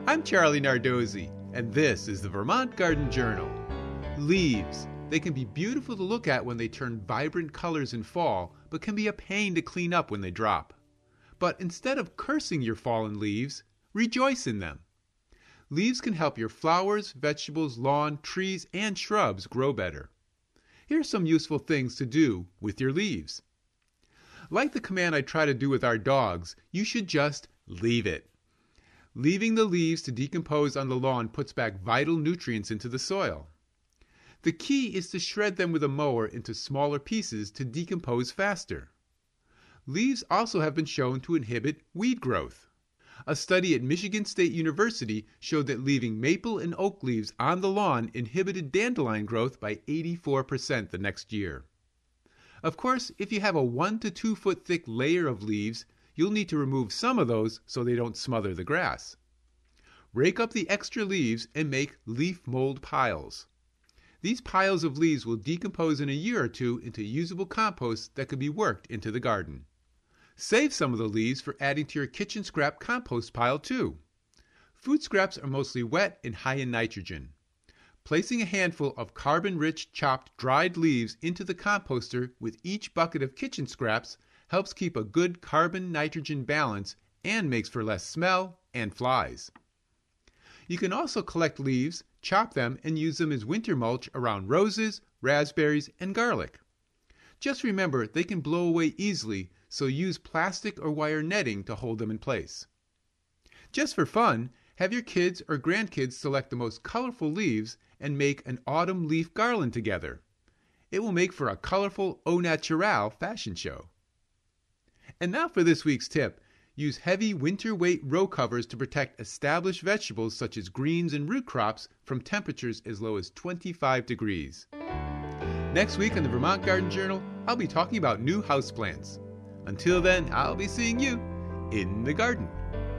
I'm Charlie Nardozzi, and this is the Vermont Garden Journal. Leaves. They can be beautiful to look at when they turn vibrant colors in fall, but can be a pain to clean up when they drop. But instead of cursing your fallen leaves, rejoice in them. Leaves can help your flowers, vegetables, lawn, trees, and shrubs grow better. Here are some useful things to do with your leaves. Like the command I try to do with our dogs, you should just leave it. Leaving the leaves to decompose on the lawn puts back vital nutrients into the soil. The key is to shred them with a mower into smaller pieces to decompose faster. Leaves also have been shown to inhibit weed growth. A study at Michigan State University showed that leaving maple and oak leaves on the lawn inhibited dandelion growth by 84% the next year. Of course, if you have a 1 to 2 foot thick layer of leaves, you'll need to remove some of those so they don't smother the grass. Rake up the extra leaves and make leaf mold piles. These piles of leaves will decompose in a year or two into usable compost that can be worked into the garden. Save some of the leaves for adding to your kitchen scrap compost pile too. Food scraps are mostly wet and high in nitrogen. Placing a handful of carbon-rich chopped dried leaves into the composter with each bucket of kitchen scraps helps keep a good carbon-nitrogen balance and makes for less smell and flies. You can also collect leaves, chop them, and use them as winter mulch around roses, raspberries, and garlic. Just remember they can blow away easily, so use plastic or wire netting to hold them in place. Just for fun, have your kids or grandkids select the most colorful leaves and make an autumn leaf garland together. It will make for a colorful au naturel fashion show. And now for this week's tip. Use heavy winter weight row covers to protect established vegetables such as greens and root crops from temperatures as low as 25 degrees. Next week on the Vermont Garden Journal, I'll be talking about new houseplants. Until then, I'll be seeing you in the garden.